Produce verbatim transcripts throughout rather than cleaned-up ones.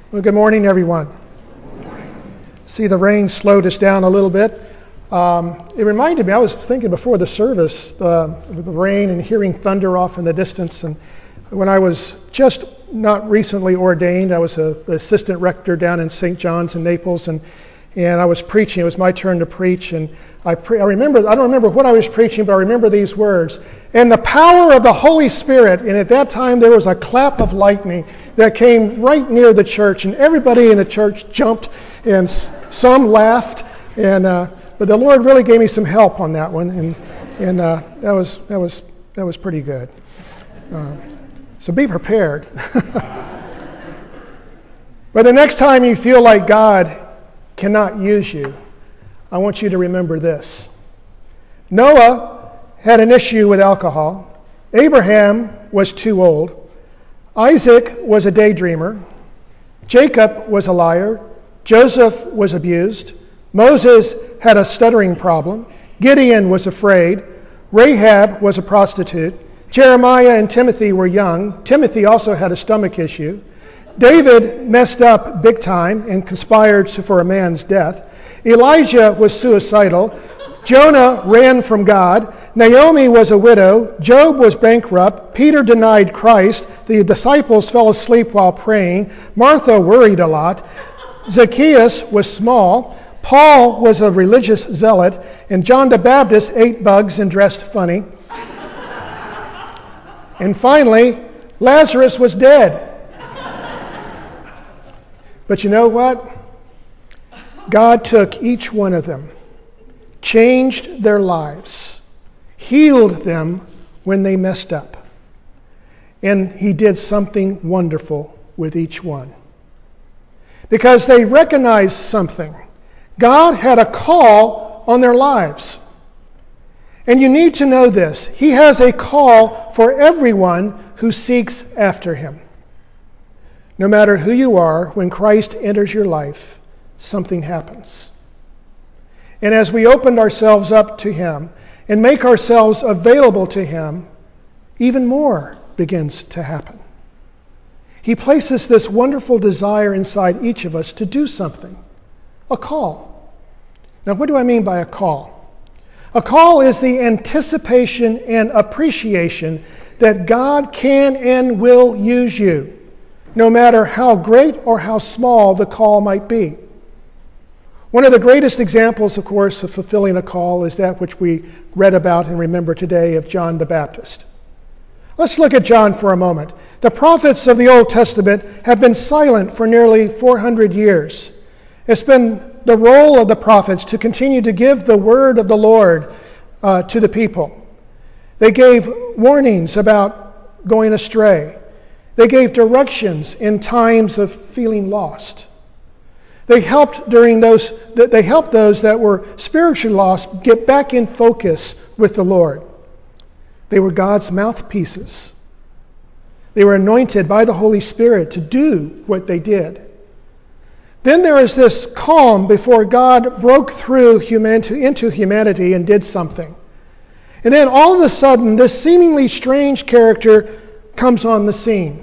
Well, good morning, everyone. Good morning. See, the rain slowed us down a little bit. Um, it reminded me, I was thinking before the service, uh, with the rain and hearing thunder off in the distance. And when I was just not recently ordained, I was a, the assistant rector down in Saint John's in Naples, and and I was preaching. It was my turn to preach, and I pre- I remember, I don't remember what I was preaching, but I remember these words. And the power of the Holy Spirit, and at that time there was a clap of lightning that came right near the church, and everybody in the church jumped, and s- some laughed, and uh, but the Lord really gave me some help on that one, and and uh, that was that was that was pretty good. Uh, so be prepared. But the next time you feel like God cannot use you, I want you to remember this. Noah had an issue with alcohol. Abraham was too old. Isaac was a daydreamer. Jacob was a liar. Joseph was abused. Moses had a stuttering problem. Gideon was afraid. Rahab was a prostitute. Jeremiah and Timothy were young. Timothy also had a stomach issue. David messed up big time and conspired for a man's death. Elijah was suicidal. Jonah ran from God. Naomi was a widow. Job was bankrupt. Peter denied Christ. The disciples fell asleep while praying. Martha worried a lot. Zacchaeus was small. Paul was a religious zealot. And John the Baptist ate bugs and dressed funny. And finally, Lazarus was dead. But you know what? God took each one of them, changed their lives, healed them when they messed up. And he did something wonderful with each one. Because they recognized something. God had a call on their lives. And you need to know this. He has a call for everyone who seeks after him. No matter who you are, when Christ enters your life, something happens. And as we open ourselves up to him and make ourselves available to him, even more begins to happen. He places this wonderful desire inside each of us to do something, a call. Now, what do I mean by a call? A call is the anticipation and appreciation that God can and will use you, no matter how great or how small the call might be. One of the greatest examples, of course, of fulfilling a call is that which we read about and remember today of John the Baptist. Let's look at John for a moment. The prophets of the Old Testament have been silent for nearly four hundred years. It's been the role of the prophets to continue to give the word of the Lord uh, to the people. They gave warnings about going astray. They gave directions in times of feeling lost. They helped during those they helped those that were spiritually lost get back in focus with the Lord. They were God's mouthpieces. They were anointed by the Holy Spirit to do what they did. Then there is this calm before God broke through humanity, into humanity and did something. And then all of a sudden, this seemingly strange character comes on the scene.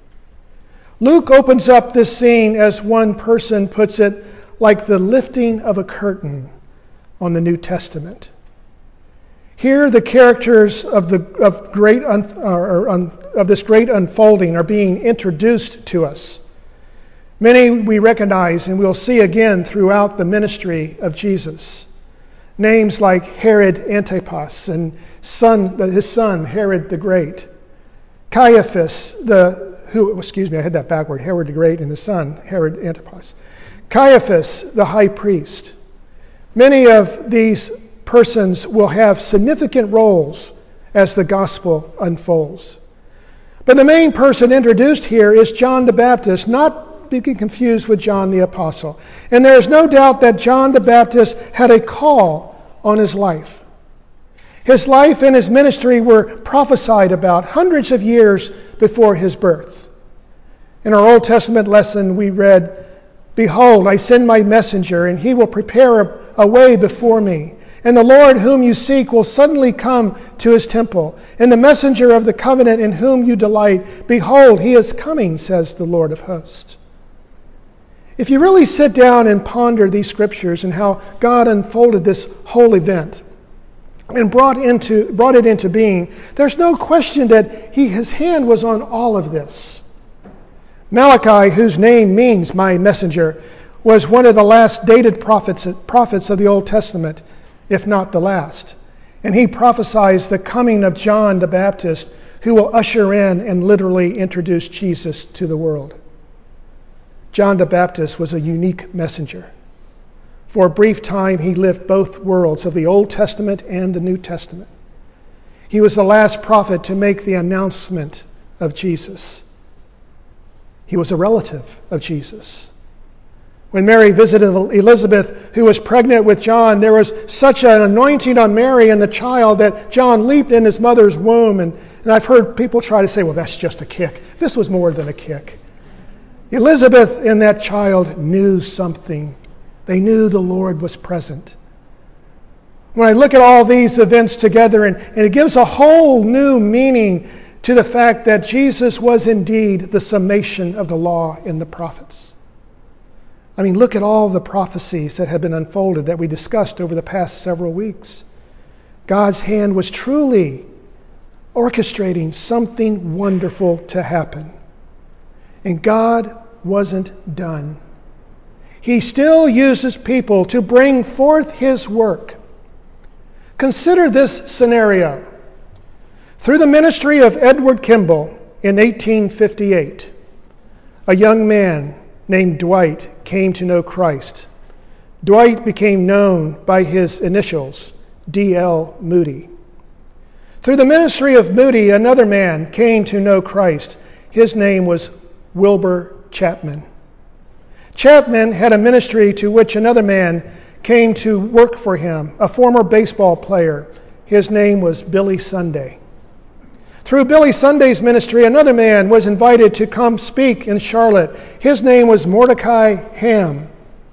Luke opens up this scene, as one person puts it, like the lifting of a curtain on the New Testament. Here, the characters of the of great un, or, un, of this great unfolding are being introduced to us. Many we recognize and we'll see again throughout the ministry of Jesus. Names like Herod Antipas and son, his son Herod the Great, Caiaphas the Who, excuse me, I had that backward. Herod the Great and his son, Herod Antipas. Caiaphas, the high priest. Many of these persons will have significant roles as the gospel unfolds. But the main person introduced here is John the Baptist, not be confused with John the Apostle. And there is no doubt that John the Baptist had a call on his life. His life and his ministry were prophesied about hundreds of years before his birth. In our Old Testament lesson, we read, "Behold, I send my messenger, and he will prepare a, a way before me. And the Lord whom you seek will suddenly come to his temple. And the messenger of the covenant in whom you delight, behold, he is coming, says the Lord of hosts." If you really sit down and ponder these scriptures and how God unfolded this whole event and brought into brought it into being, there's no question that he, his hand was on all of this. Malachi, whose name means my messenger, was one of the last dated prophets, prophets of the Old Testament, if not the last. And he prophesies the coming of John the Baptist, who will usher in and literally introduce Jesus to the world. John the Baptist was a unique messenger. For a brief time, he lived both worlds of the Old Testament and the New Testament. He was the last prophet to make the announcement of Jesus. He was a relative of Jesus. When Mary visited Elizabeth, who was pregnant with John, there was such an anointing on Mary and the child that John leaped in his mother's womb. And, and I've heard people try to say, well, that's just a kick. This was more than a kick. Elizabeth and that child knew something. They knew the Lord was present. When I look at all these events together, and, and it gives a whole new meaning to the fact that Jesus was indeed the summation of the law and the prophets. I mean, look at all the prophecies that have been unfolded that we discussed over the past several weeks. God's hand was truly orchestrating something wonderful to happen. And God wasn't done. He still uses people to bring forth his work. Consider this scenario. Through the ministry of Edward Kimball in eighteen fifty-eight, a young man named Dwight came to know Christ. Dwight became known by his initials, D L Moody. Through the ministry of Moody, another man came to know Christ. His name was Wilbur Chapman. Chapman had a ministry to which another man came to work for him, a former baseball player. His name was Billy Sunday. Through Billy Sunday's ministry, another man was invited to come speak in Charlotte. His name was Mordecai Ham.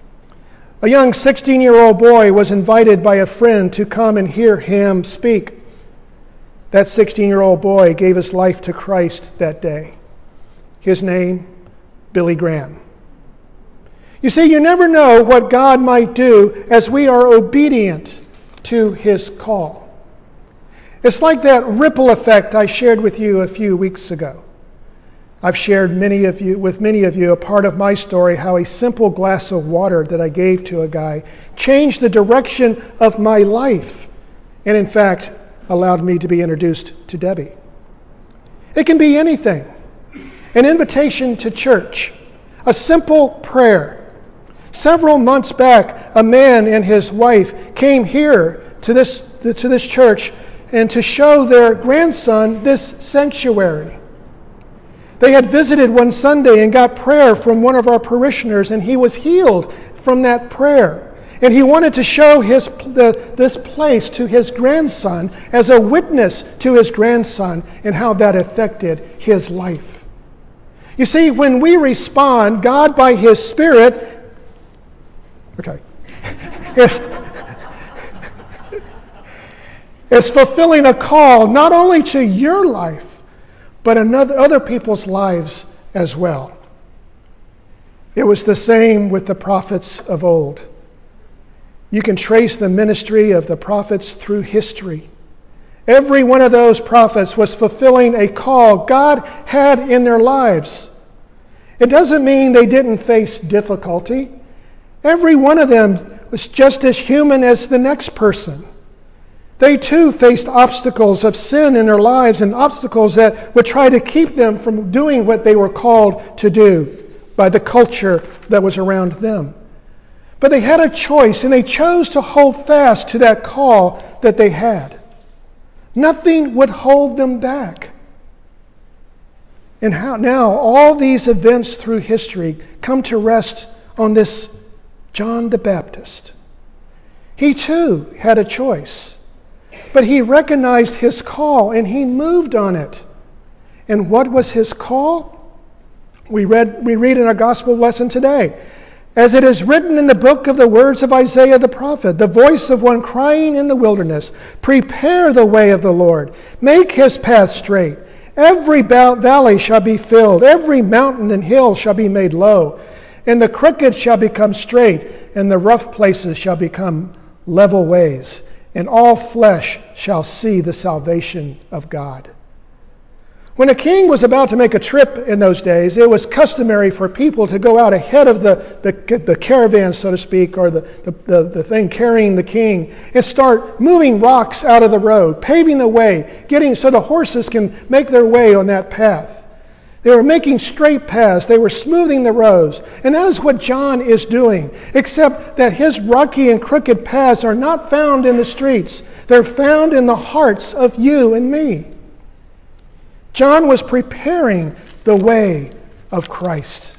A young sixteen-year-old boy was invited by a friend to come and hear Ham speak. That sixteen-year-old boy gave his life to Christ that day. His name, Billy Graham. You see, you never know what God might do as we are obedient to his call. It's like that ripple effect I shared with you a few weeks ago. I've shared many of you with many of you a part of my story, how a simple glass of water that I gave to a guy changed the direction of my life, and in fact allowed me to be introduced to Debbie. It can be anything. An invitation to church, a simple prayer. Several months back, a man and his wife came here to this to this church and to show their grandson this sanctuary. They had visited one Sunday and got prayer from one of our parishioners, and he was healed from that prayer. And he wanted to show his the, this place to his grandson as a witness to his grandson and how that affected his life. You see, when we respond, God by his Spirit, okay, is, is fulfilling a call not only to your life, but another, other people's lives as well. It was the same with the prophets of old. You can trace the ministry of the prophets through history. Every one of those prophets was fulfilling a call God had in their lives. It doesn't mean they didn't face difficulty. Every one of them was just as human as the next person. They too faced obstacles of sin in their lives and obstacles that would try to keep them from doing what they were called to do by the culture that was around them. But they had a choice, and they chose to hold fast to that call that they had. Nothing would hold them back. And how now all these events through history come to rest on this John the Baptist. He too had a choice, but he recognized his call and he moved on it. And what was his call? We read we read in our gospel lesson today. As it is written in the book of the words of Isaiah the prophet, the voice of one crying in the wilderness, prepare the way of the Lord, make his path straight. Every valley shall be filled, every mountain and hill shall be made low, And the crooked shall become straight, and the rough places shall become level ways, and all flesh shall see the salvation of God. When a king was about to make a trip in those days, it was customary for people to go out ahead of the, the, the caravan, so to speak, or the, the, the, the thing carrying the king, and start moving rocks out of the road, paving the way, getting so the horses can make their way on that path. They were making straight paths. They were smoothing the roads. And that is what John is doing, except that his rocky and crooked paths are not found in the streets. They're found in the hearts of you and me. John was preparing the way of Christ.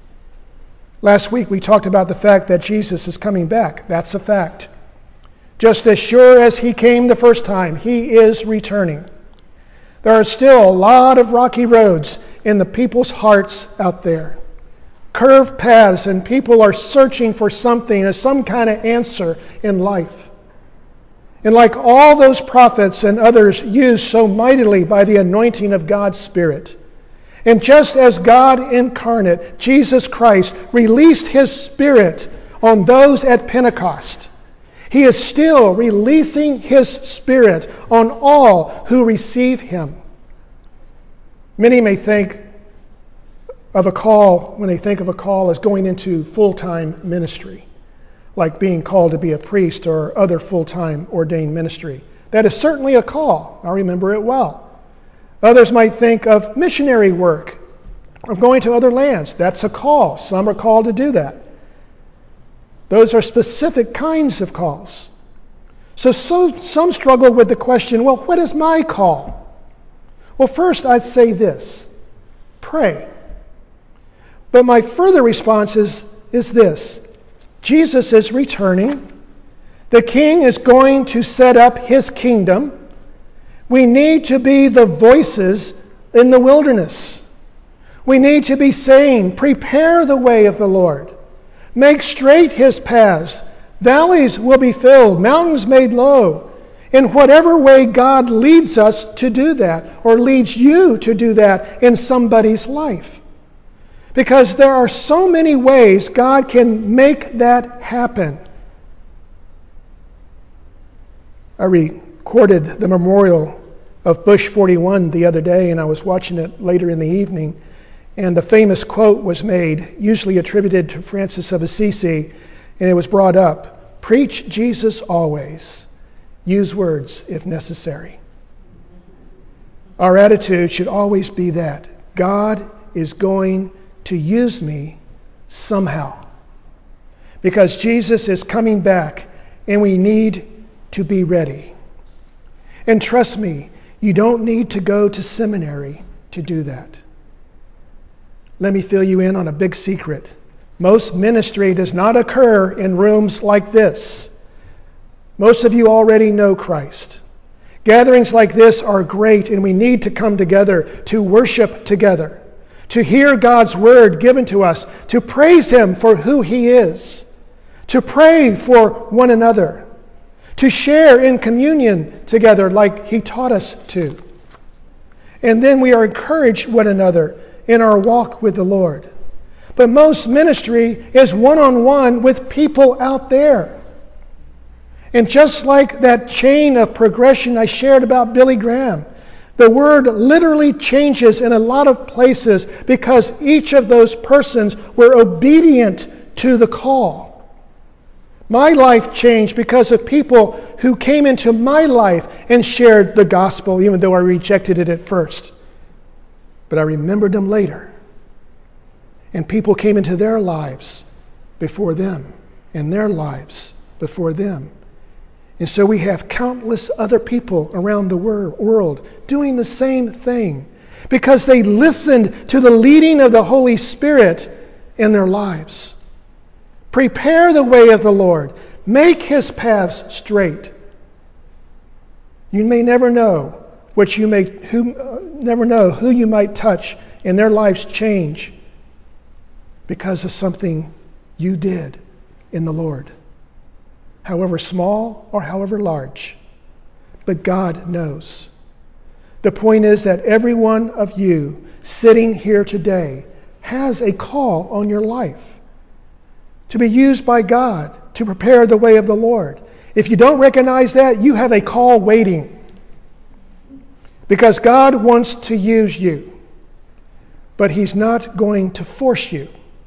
Last week we talked about the fact that Jesus is coming back. That's a fact. Just as sure as he came the first time, he is returning. There are still a lot of rocky roads in the people's hearts out there. Curved paths, and people are searching for something, as some kind of answer in life. And like all those prophets and others used so mightily by the anointing of God's Spirit, and just as God incarnate, Jesus Christ, released His Spirit on those at Pentecost, He is still releasing His Spirit on all who receive Him. Many may think of a call, when they think of a call, as going into full-time ministry, like being called to be a priest or other full-time ordained ministry. That is certainly a call. I remember it well. Others might think of missionary work, of going to other lands. That's a call. Some are called to do that. Those are specific kinds of calls. So, so some struggle with the question, well, what is my call? Well, first I'd say this: pray. But my further response is, is this: Jesus is returning. The King is going to set up His kingdom. We need to be the voices in the wilderness. We need to be saying, prepare the way of the Lord. Make straight His paths. Valleys will be filled, mountains made low. In whatever way God leads us to do that, or leads you to do that in somebody's life. Because there are so many ways God can make that happen. I recorded the memorial of Bush forty-one the other day, and I was watching it later in the evening, and the famous quote was made, usually attributed to Francis of Assisi, and it was brought up: preach Jesus always. Use words if necessary. Our attitude should always be that God is going to use me somehow, because Jesus is coming back and we need to be ready. And trust me, you don't need to go to seminary to do that. Let me fill you in on a big secret. Most ministry does not occur in rooms like this. Most of you already know Christ. Gatherings like this are great, and we need to come together to worship together, to hear God's word given to us, to praise Him for who He is, to pray for one another, to share in communion together like He taught us to. And then we are encouraged one another in our walk with the Lord. But most ministry is one-on-one with people out there. And just like that chain of progression I shared about Billy Graham, the word literally changes in a lot of places because each of those persons were obedient to the call. My life changed because of people who came into my life and shared the gospel, even though I rejected it at first. But I remembered them later. And people came into their lives before them, and their lives before them. And so we have countless other people around the world doing the same thing because they listened to the leading of the Holy Spirit in their lives. Prepare the way of the Lord. Make His paths straight. You may never know what you may who uh, never know who you might touch and their lives change because of something you did in the Lord. However small or however large. But God knows. The point is that every one of you sitting here today has a call on your life. to be used by God to prepare the way of the Lord. If you don't recognize that, you have a call waiting. Because God wants to use you, but He's not going to force you.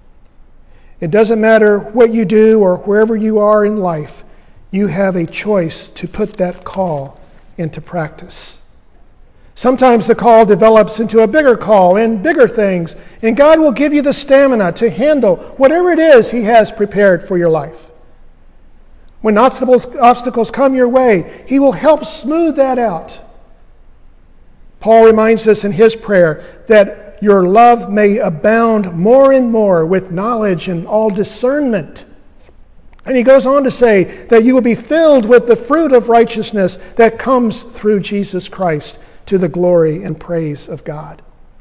It doesn't matter what you do or wherever you are in life, you have a choice to put that call into practice. Sometimes the call develops into a bigger call and bigger things, and God will give you the stamina to handle whatever it is He has prepared for your life. When obstacles, obstacles come your way, He will help smooth that out. Paul reminds us in his prayer that your love may abound more and more with knowledge and all discernment. And he goes on to say that you will be filled with the fruit of righteousness that comes through Jesus Christ to the glory and praise of God.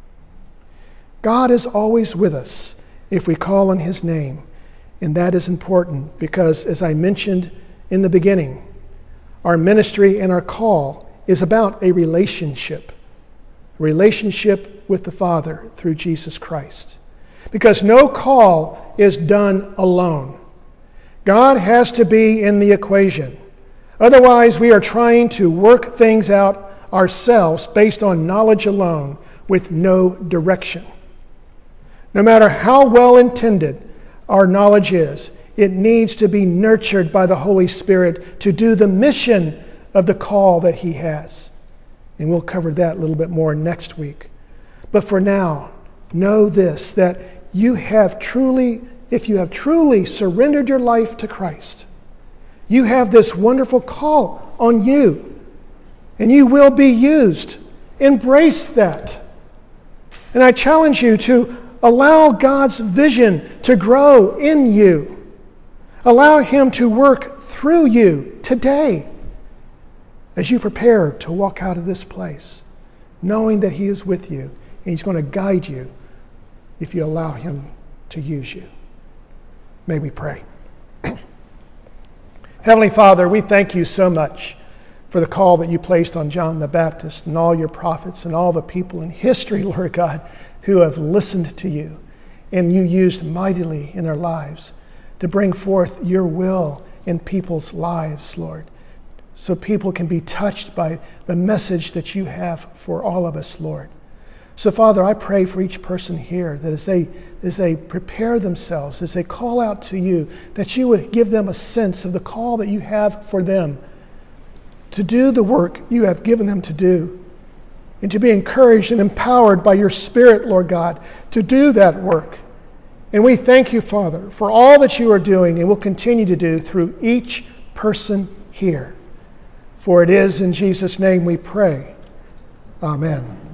God is always with us if we call on His name. And that is important because, as I mentioned in the beginning, our ministry and our call is about a relationship. A relationship with the Father through Jesus Christ. Because no call is done alone. God has to be in the equation. Otherwise, we are trying to work things out ourselves based on knowledge alone with no direction. No matter how well intended our knowledge is, it needs to be nurtured by the Holy Spirit to do the mission of the call that He has. And we'll cover that a little bit more next week. But for now, know this, that you have truly, if you have truly surrendered your life to Christ, you have this wonderful call on you. And you will be used. Embrace that. And I challenge you to allow God's vision to grow in you. Allow Him to work through you today as you prepare to walk out of this place, knowing that He is with you and He's going to guide you if you allow Him to use you. May we pray. Heavenly Father, we thank You so much for the call that You placed on John the Baptist and all Your prophets and all the people in history, Lord God, who have listened to You, and You used mightily in their lives to bring forth Your will in people's lives, Lord, so people can be touched by the message that You have for all of us, Lord. So, Father, I pray for each person here that as they, as they prepare themselves, as they call out to You, that You would give them a sense of the call that You have for them to do the work You have given them to do, and to be encouraged and empowered by Your Spirit, Lord God, to do that work. And we thank You, Father, for all that You are doing and will continue to do through each person here. For it is in Jesus' name we pray. Amen.